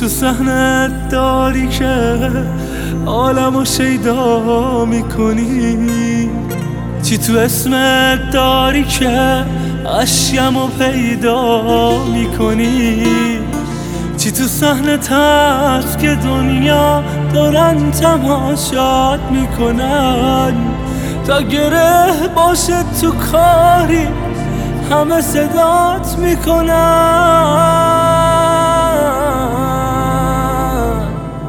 تو صحنت داری که عالمو شیدا میکنی؟ چی تو اسمت داری که اشکمو پیدا میکنی؟ چی تو صحنت هست که دنیا دارن تماشات میکنن؟ تا گره باشه تو کاری همه صدات میکنن.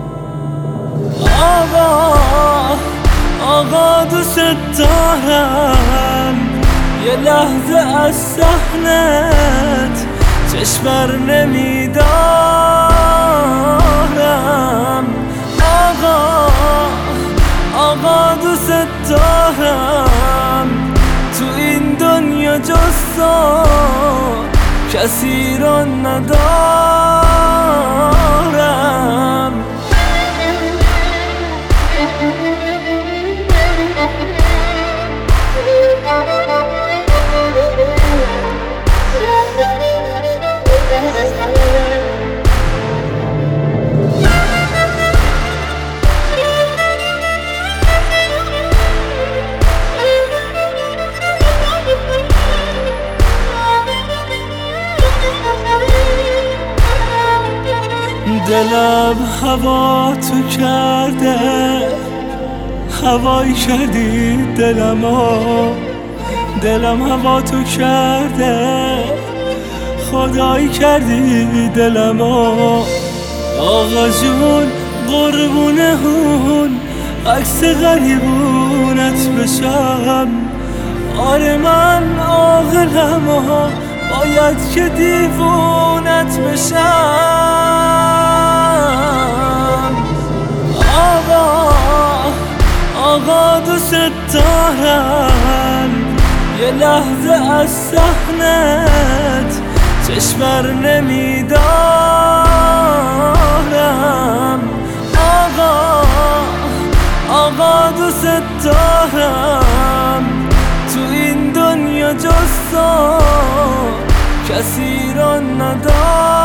آقا دوست دارم، یه لحظه از صحنت چشم بر نمیدارم. آقا دوست دارم، تو این دنیا جز تو کسی رو ندارم. دلم هوا تو کرده، هوایی کردی دلم هوا تو کرده، خدایی کردی دلمو. آقا جون قربونه هون عکس غریبونت بشم. آره من عاقلم و باید که دیوونت بشم. آقا دوست دارم، یه لحظه از صحنت چشم بر نمیدارم. آقا دوست دارم، تو این دنیا جز تو کسی رو ندارم.